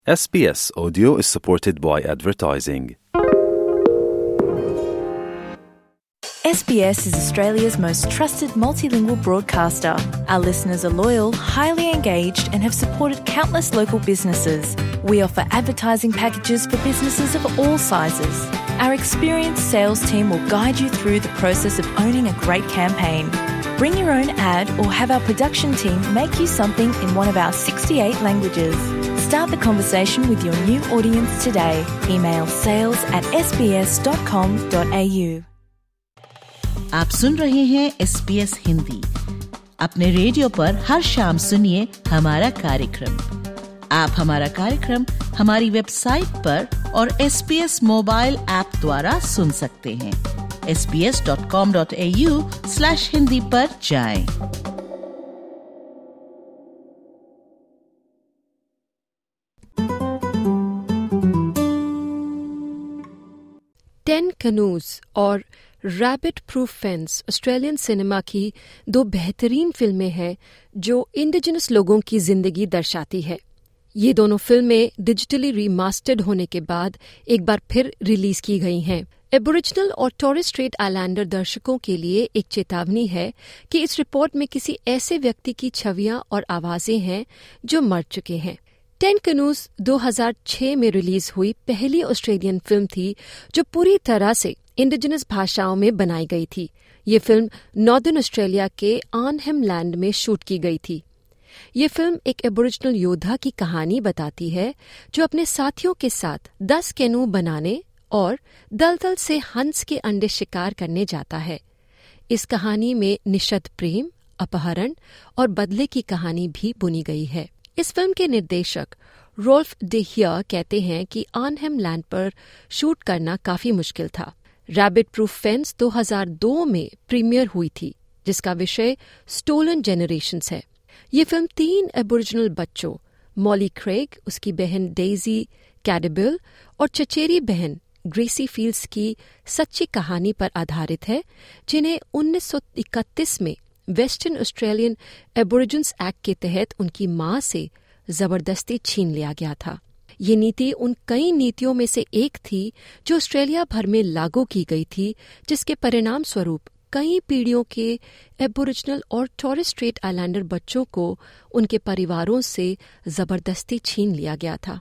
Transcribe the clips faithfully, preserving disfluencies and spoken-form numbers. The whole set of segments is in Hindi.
S B S Audio is supported by advertising. S B S is Australia's most trusted multilingual broadcaster. Our listeners are loyal, highly engaged, and have supported countless local businesses. We offer advertising packages for businesses of all sizes. Our experienced sales team will guide you through the process of owning a great campaign. Bring your own ad or have our production team make you something in one of our sixty-eight languages. Start the conversation with your new audience today. Email sales at s b s dot com dot a u. आप सुन रहे हैं एस बी एस हिंदी। अपने रेडियो पर हर शाम सुनिए हमारा कार्यक्रम। आप हमारा कार्यक्रम हमारी वेबसाइट पर और S B S mobile app द्वारा सुन सकते हैं। S B S dot com dot A U slash Hindi पर जाएं। टेन कैनूज और Rabbit Proof Fence Australian cinema की दो बेहतरीन फिल्में हैं जो इंडिजिनस लोगों की जिंदगी दर्शाती है। ये दोनों फिल्में डिजिटली रीमास्टर्ड होने के बाद एक बार फिर रिलीज की गई हैं। एबोरिजिनल और टोरेस स्ट्रेट आइलैंडर दर्शकों के लिए एक चेतावनी है कि इस रिपोर्ट में किसी ऐसे व्यक्ति की छवियां और आवाजें हैं जो मर चुके हैं। टेन कैनूज दो हज़ार छह में रिलीज हुई पहली ऑस्ट्रेलियन फिल्म थी जो पूरी तरह से इंडिजिनस भाषाओं में बनाई गई थी। ये फिल्म नॉर्दर्न ऑस्ट्रेलिया के आर्नहेम लैंड में शूट की गई थी। ये फिल्म एक एबोरिजिनल योद्धा की कहानी बताती है जो अपने साथियों के साथ दस कैनू बनाने और दलदल से हंस के अंडे शिकार करने जाता है। इस कहानी में निशद प्रेम, अपहरण और बदले की कहानी भी बुनी गई है। इस फिल्म के निर्देशक रोल्फ डे हियर कहते हैं कि आर्नहेम लैंड पर शूट करना काफी मुश्किल था। रैबिट प्रूफ फेंस दो हज़ार दो में प्रीमियर हुई थी, जिसका विषय स्टोलन जेनरेशंस है। ये फिल्म तीन एबोरिजिनल बच्चों मॉली क्रेग, उसकी बहन डेजी कैडेबिल और चचेरी बहन ग्रेसी फील्ड्स की सच्ची कहानी पर आधारित है, जिन्हें उन्नीस सौ इकतीस में वेस्टर्न ऑस्ट्रेलियन एबोरिजिन्स एक्ट के तहत उनकी मां से जबरदस्ती छीन लिया गया था। ये नीति उन कई नीतियों में से एक थी जो ऑस्ट्रेलिया भर में लागू की गई थी, जिसके परिणाम स्वरूप कई पीढ़ियों के एबोरिजिनल और टोरेस स्ट्रेट आइलैंडर बच्चों को उनके परिवारों से जबरदस्ती छीन लिया गया था।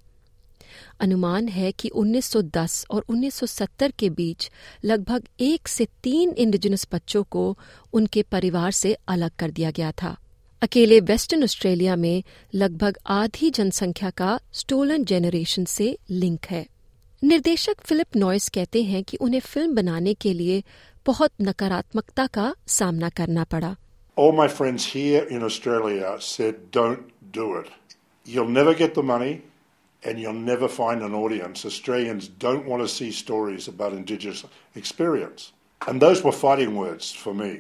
अनुमान है कि उन्नीस सौ दस और उन्नीस सौ सत्तर के बीच लगभग एक से तीन इंडिजिनस बच्चों को उनके परिवार से अलग कर दिया गया था। अकेले वेस्टर्न ऑस्ट्रेलिया में लगभग आधी जनसंख्या का स्टोलन जेनरेशन से लिंक है। निर्देशक फिलिप नॉइस कहते हैं कि उन्हें फिल्म बनाने के लिए बहुत नकारात्मकता का सामना करना पड़ा। All my friends here in Australia said, "Don't do it. You'll never get the money, and you'll never find an audience. Australians don't want to see stories about Indigenous experience." And those were fighting words for me.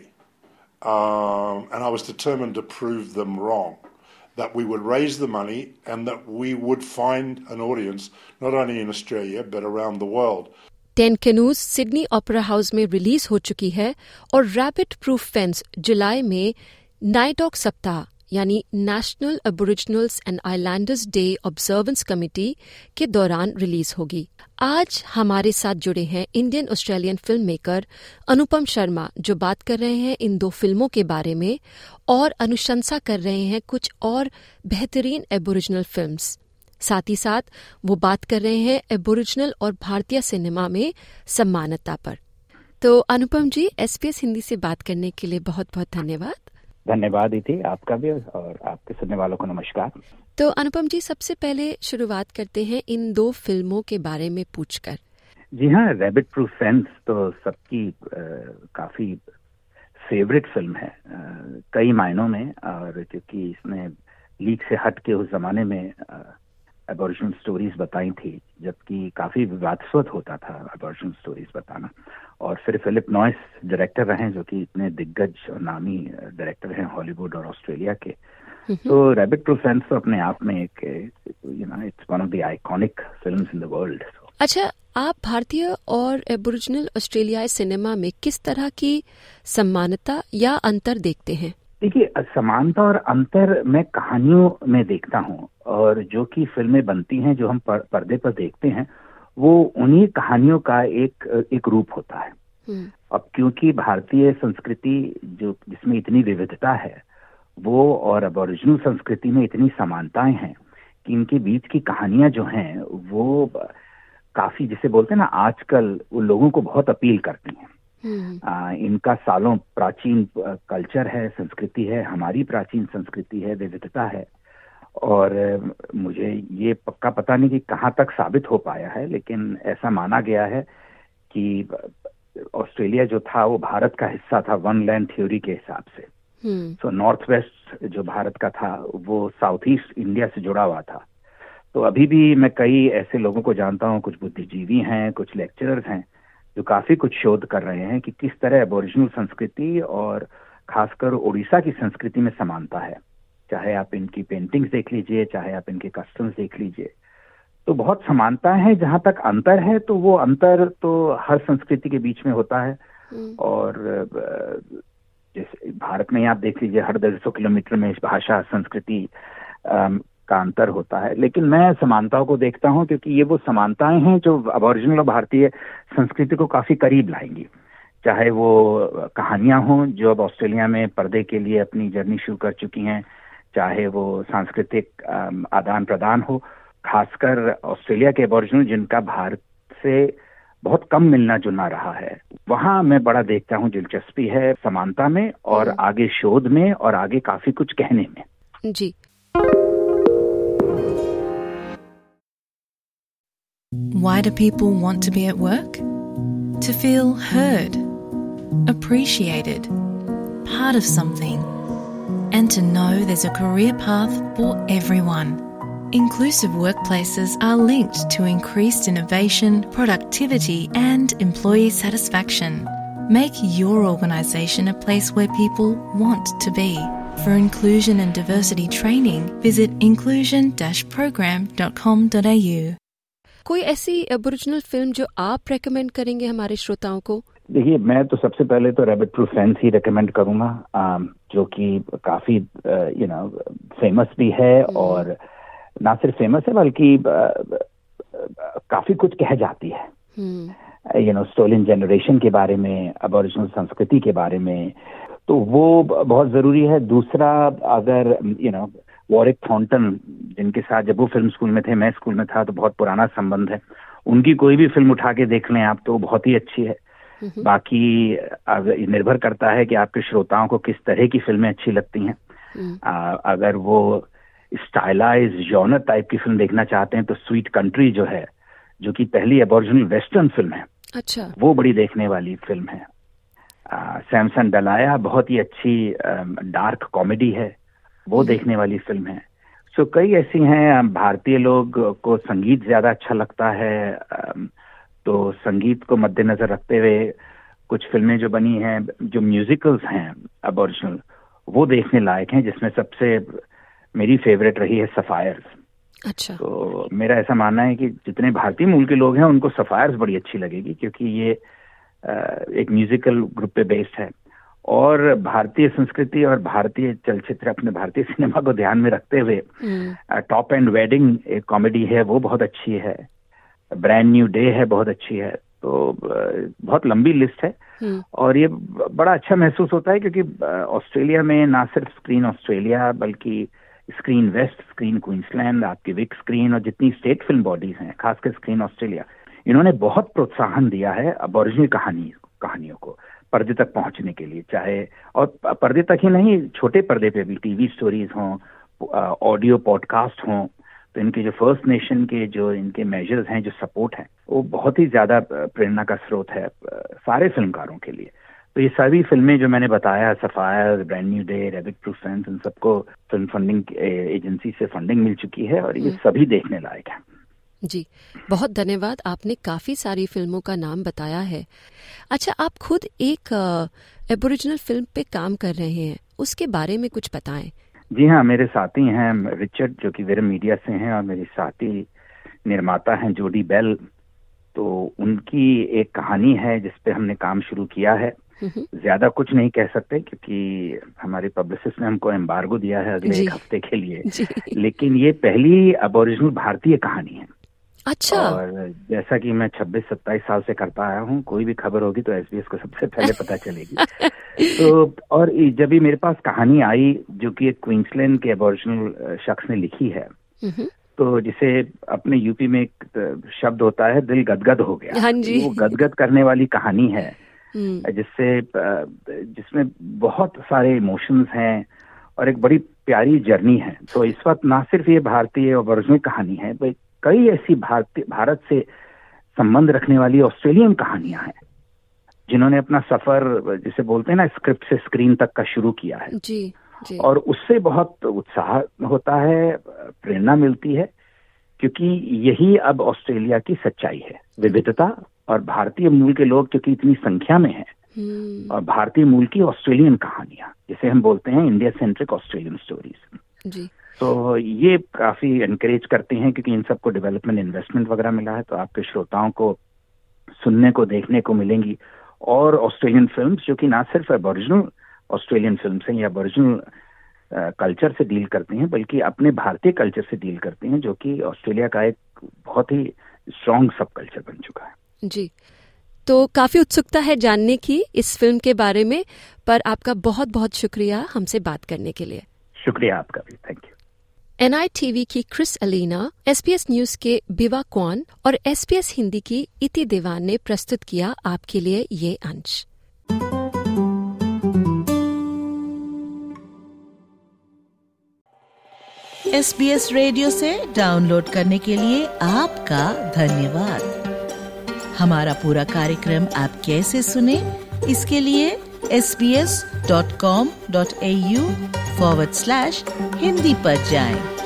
Um, and I was determined to prove them wrong, that we would raise the money and that we would find an audience, not only in Australia, but around the world. Ten Canoes Sydney Opera House में रिलीज हो चुकी है और रैबिट प्रूफ फेंस जुलाई में नाइडॉक सप्ताह यानी National Aboriginals and Islanders Day Observance Committee के दौरान रिलीज होगी। आज हमारे साथ जुड़े हैं Indian Australian film maker Anupam Sharma, जो बात कर रहे हैं इन दो फिल्मों के बारे में और अनुशंसा कर रहे हैं कुछ और बेहतरीन एबोरिजिनल फिल्म्स। साथ ही साथ वो बात कर रहे हैं एबोरिजिनल और भारतीय सिनेमा में सम्मानता पर। तो Anupam ji, S B S Hindi से बात करने के लिए बहुत बहुत धन्यवाद। धन्यवाद इति, आपका भी और आपके सुनने वालों को नमस्कार। तो अनुपम जी, सबसे पहले शुरुआत करते हैं इन दो फिल्मों के बारे में पूछकर। जी हाँ, रैबिट प्रूफ फेंस तो सबकी काफी फेवरेट फिल्म है आ, कई मायनों में, और क्योंकि इसने लीक से हट के उस जमाने में एबोरिजिनल स्टोरीज बताई थी, जबकि काफी विवादास्पद होता था एबोरिजिनल स्टोरीज बताना। और फिर फिलिप नॉइस डायरेक्टर रहे, जो कि इतने दिग्गज और नामी डायरेक्टर हैं हॉलीवुड और ऑस्ट्रेलिया के। तो रैबिट प्रूफ फेंस तो अपने आप में एक, you know, it's one of the iconic films in the world. अच्छा, आप भारतीय और एबोरिजिनल ऑस्ट्रेलियाई सिनेमा में किस तरह की सम्मानता या अंतर देखते हैं? देखिए, समानता और अंतर मैं कहानियों में देखता हूँ, और जो कि फिल्में बनती हैं, जो हम पर, पर्दे पर देखते हैं, वो उन्हीं कहानियों का एक एक रूप होता है। अब क्योंकि भारतीय संस्कृति जो जिसमें इतनी विविधता है, वो और अबोरिजिनल संस्कृति में इतनी समानताएं हैं कि इनके बीच की कहानियां जो हैं वो काफी, जिसे बोलते हैं ना, आजकल वो लोगों को बहुत अपील करती हैं। आ, इनका सालों प्राचीन कल्चर है, संस्कृति है, हमारी प्राचीन संस्कृति है, विविधता है। और मुझे ये पक्का पता नहीं कि कहाँ तक साबित हो पाया है, लेकिन ऐसा माना गया है कि ऑस्ट्रेलिया जो था वो भारत का हिस्सा था वन लैंड थ्योरी के हिसाब से। सो नॉर्थ वेस्ट जो भारत का था वो साउथ ईस्ट इंडिया से जुड़ा हुआ था। तो अभी भी मैं कई ऐसे लोगों को जानता हूँ, कुछ बुद्धिजीवी हैं, कुछ लेक्चरर्स हैं, जो काफी कुछ शोध कर रहे हैं कि किस तरह एबोरिजिनल संस्कृति और खासकर उड़ीसा की संस्कृति में समानता है। चाहे आप इनकी पेंटिंग्स देख लीजिए, चाहे आप इनके कस्टम्स देख लीजिए, तो बहुत समानता है। जहां तक अंतर है तो वो अंतर तो हर संस्कृति के बीच में होता है। और जैसे भारत में आप देख लीजिए, हर डेढ़ सौ किलोमीटर में भाषा, संस्कृति का अंतर होता है। लेकिन मैं समानताओं को देखता हूं क्योंकि ये वो समानताएं हैं जो अबोरिजिनल और भारतीय संस्कृति को काफी करीब लाएंगी। चाहे वो कहानियां हों जो अब ऑस्ट्रेलिया में पर्दे के लिए अपनी जर्नी शुरू कर चुकी हैं, चाहे वो सांस्कृतिक आदान प्रदान हो, खासकर ऑस्ट्रेलिया के एबोरिजिनल जिनका भारत से बहुत कम मिलना जुलना रहा है, वहां मैं बड़ा देखता हूं दिलचस्पी है समानता में और आगे शोध में और आगे काफी कुछ कहने में। जी। Why do people want to be at work? To feel heard, appreciated, part of something, and to know there's a career path for everyone. Inclusive workplaces are linked to increased innovation, productivity, and employee satisfaction. Make your organisation a place where people want to be. For inclusion and diversity training, visit inclusion dash program dot com dot a u. कोई ऐसी एबोरिजिनल फिल्म जो आप रेकमेंड करेंगे हमारे श्रोताओं को? देखिए, मैं तो सबसे पहले तो रैबिट प्रूफ फेंस ही रेकमेंड करूंगा, जो कि काफी यू नो फेमस भी है, और ना सिर्फ फेमस है बल्कि काफी कुछ कह जाती है, यू नो, स्टोलन जनरेशन के बारे में, अबोरिजिनल संस्कृति के बारे में, तो वो बहुत जरूरी है। दूसरा, अगर यू नो वॉरिक थॉर्नटन, जिनके साथ जब वो फिल्म स्कूल में थे, मैं स्कूल में था, तो बहुत पुराना संबंध है, उनकी कोई भी फिल्म उठा के देख लें आप तो बहुत ही अच्छी है। बाकी निर्भर करता है कि आपके श्रोताओं को किस तरह की फिल्में अच्छी लगती हैं। आ, अगर वो स्टाइलाइज जॉनर टाइप की फिल्म देखना चाहते हैं तो स्वीट कंट्री जो है, जो कि पहली एबोरिजिनल वेस्टर्न फिल्म है, अच्छा, वो बड़ी देखने वाली फिल्म है। सैमसन डलाया बहुत ही अच्छी डार्क कॉमेडी है, वो देखने वाली फिल्म है। सो so, कई ऐसी हैं। भारतीय लोग को संगीत ज्यादा अच्छा लगता है, तो संगीत को मद्देनजर रखते हुए कुछ फिल्में जो बनी हैं, जो म्यूजिकल्स हैं अबोरिजिनल, वो देखने लायक हैं, जिसमें सबसे मेरी फेवरेट रही है सफायर्स। अच्छा। तो मेरा ऐसा मानना है कि जितने भारतीय मूल के लोग हैं उनको सफायर्स बड़ी अच्छी लगेगी, क्योंकि ये एक म्यूजिकल ग्रुप पे बेस्ड है, और भारतीय संस्कृति और भारतीय चलचित्र, अपने भारतीय सिनेमा को ध्यान में रखते हुए टॉप एंड वेडिंग एक कॉमेडी है, वो बहुत अच्छी है। ब्रांड न्यू डे है, बहुत अच्छी है। तो बहुत लंबी लिस्ट है, और ये बड़ा अच्छा महसूस होता है क्योंकि ऑस्ट्रेलिया में ना सिर्फ स्क्रीन ऑस्ट्रेलिया बल्कि स्क्रीन वेस्ट, स्क्रीन क्वींसलैंड, आपकी विक स्क्रीन और जितनी स्टेट फिल्म बॉडीज हैं, खासकर स्क्रीन ऑस्ट्रेलिया, इन्होंने बहुत प्रोत्साहन दिया है अबोरिजिनल कहानी कहानियों को पर्दे तक पहुंचने के लिए। चाहे और पर्दे तक ही नहीं, छोटे पर्दे पे भी टीवी स्टोरीज हों, ऑडियो पॉडकास्ट हों, तो इनके जो फर्स्ट नेशन के जो इनके मेजर्स हैं, जो सपोर्ट है, वो बहुत ही ज्यादा प्रेरणा का स्रोत है सारे फिल्मकारों के लिए। तो ये सारी फिल्में जो मैंने बताया, Sapphire, brand new day, Rabbit Proof Fence, इन सबको फिल्म फंडिंग एजेंसी से फंडिंग मिल चुकी है, और ये सभी देखने लायक है। जी, बहुत धन्यवाद। आपने काफी सारी फिल्मों का नाम बताया है। अच्छा, आप खुद एक एबोरिजिनल फिल्म पे काम कर रहे हैं, उसके बारे में कुछ बताएं। जी हाँ, मेरे साथी हैं रिचर्ड, जो कि विरम मीडिया से हैं, और मेरी साथी निर्माता हैं जोडी बेल। तो उनकी एक कहानी है जिस पे हमने काम शुरू किया है। ज्यादा कुछ नहीं कह सकते क्योंकि हमारे पब्लिसिस्ट ने हमको एम्बार्गो दिया है अगले एक हफ्ते के लिए, लेकिन ये पहली अबोरिजिनल भारतीय कहानी है। अच्छा। और जैसा कि मैं छब्बीस सत्ताईस साल से करता आया हूँ, कोई भी खबर होगी तो एसबीएस को सबसे पहले पता चलेगी। तो और जब भी मेरे पास कहानी आई जो कि एक क्वींसलैंड के अबोरिजिनल शख्स ने लिखी है, तो जिसे अपने यूपी में एक शब्द होता है दिल गदगद हो गया। हाँ जी। वो गदगद करने वाली कहानी है जिससे जिसमें बहुत सारे इमोशंस हैं और एक बड़ी प्यारी जर्नी है। तो इस वक्त ना सिर्फ ये भारतीय अबोरिजिनल कहानी है, कई ऐसी भारतीय भारत से संबंध रखने वाली ऑस्ट्रेलियन कहानियां हैं जिन्होंने अपना सफर, जिसे बोलते हैं ना, स्क्रिप्ट से स्क्रीन तक का शुरू किया है। जी, जी। और उससे बहुत उत्साह होता है, प्रेरणा मिलती है, क्योंकि यही अब ऑस्ट्रेलिया की सच्चाई है, विविधता। और भारतीय मूल के लोग क्योंकि इतनी संख्या में हैं, और भारतीय मूल की ऑस्ट्रेलियन कहानियां, जिसे हम बोलते हैं इंडिया सेंट्रिक ऑस्ट्रेलियन स्टोरीज। जी। तो ये काफी एनकरेज करते हैं क्योंकि इन सबको डेवलपमेंट इन्वेस्टमेंट वगैरह मिला है, तो आपके श्रोताओं को सुनने को देखने को मिलेंगी और ऑस्ट्रेलियन फिल्म्स जो कि ना सिर्फ एबोरिजिनल ऑस्ट्रेलियन फिल्म्स हैं या एबोरिजिनल कल्चर से डील करते हैं, बल्कि अपने भारतीय कल्चर से डील करते हैं, जो कि ऑस्ट्रेलिया का एक बहुत ही स्ट्रॉन्ग सब कल्चर बन चुका है। जी। तो काफी उत्सुकता है जानने की इस फिल्म के बारे में, पर आपका बहुत बहुत शुक्रिया हमसे बात करने के लिए। शुक्रिया आपका भी, थैंक यू। एनआईटीवी की क्रिस अलीना, एसपीएस न्यूज के बिवा कौन और एसपीएस हिंदी की इति देवान ने प्रस्तुत किया आपके लिए ये अंश। एसबीएस रेडियो से डाउनलोड करने के लिए आपका धन्यवाद। हमारा पूरा कार्यक्रम आप कैसे सुने, इसके लिए S B S dot com dot A U forward slash Hindi पर जाएं।